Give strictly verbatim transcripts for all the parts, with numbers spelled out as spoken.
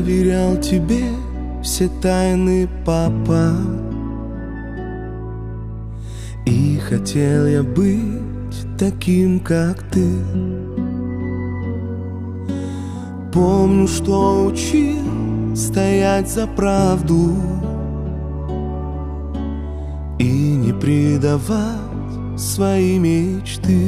доверял тебе все тайны, папа, и хотел я быть таким, как ты. Помню, что учил стоять за правду и не предавать свои мечты.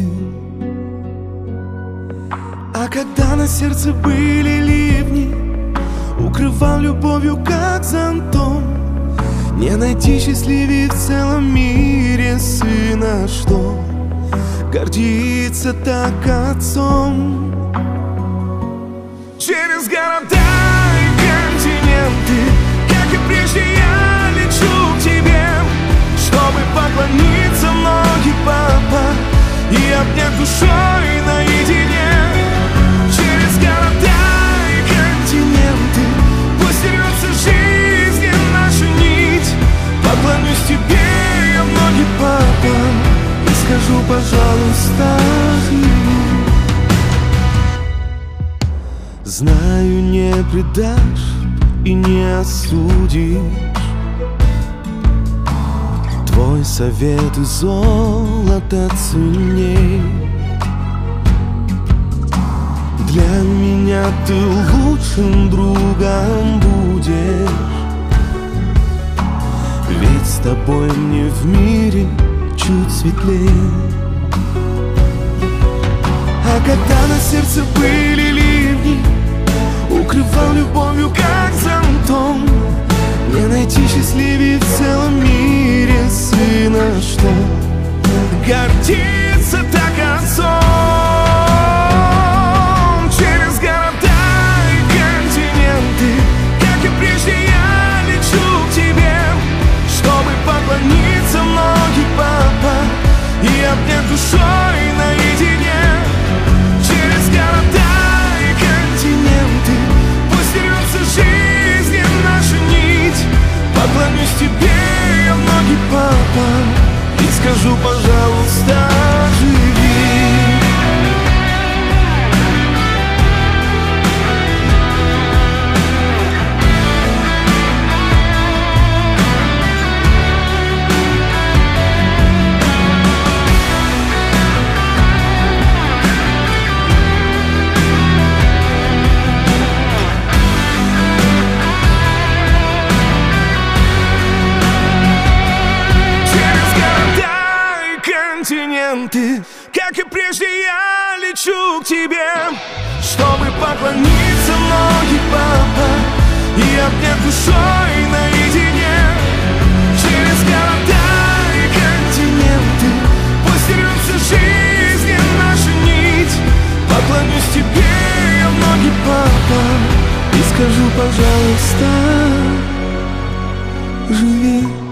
А когда на сердце были ливни, укрывал любовью, как зонтом. Не найти счастливее в целом мире сына, что гордится так отцом. Через города и континенты, как и прежде, я лечу к тебе, чтобы поклониться в ноги, папа, и обнять душой наедине. Через города и континенты пусть рвется жизнь наша нить. Поклонюсь тебе я в ноги, папа, и скажу, пожалуйста, живи. Знаю, не предашь и не осудишь. Твой совет и золото ценней. Для меня ты лучшим другом будешь, ведь с тобой мне в мире чуть светлее. А когда на сердце были ливни, укрывал любовью, как зонтом. Не найти счастливее в целом мире сына, что гордится так отцом. Через города и континенты, как и прежде, я лечу к тебе, чтобы поклониться в ноги, папа, и обнять душой наедине. Через города и континенты пусть рвется жизнь наша нить. Поклонюсь тебе я в ноги, папа, и скажу, пожалуйста, живи. Континенты, как и прежде, я лечу к тебе, чтобы поклониться в ноги, папа, и обнять душой наедине. Через города и континенты пусть рвется жизнь наша нить. Поклонюсь тебе я в ноги, папа, и скажу, пожалуйста, живи.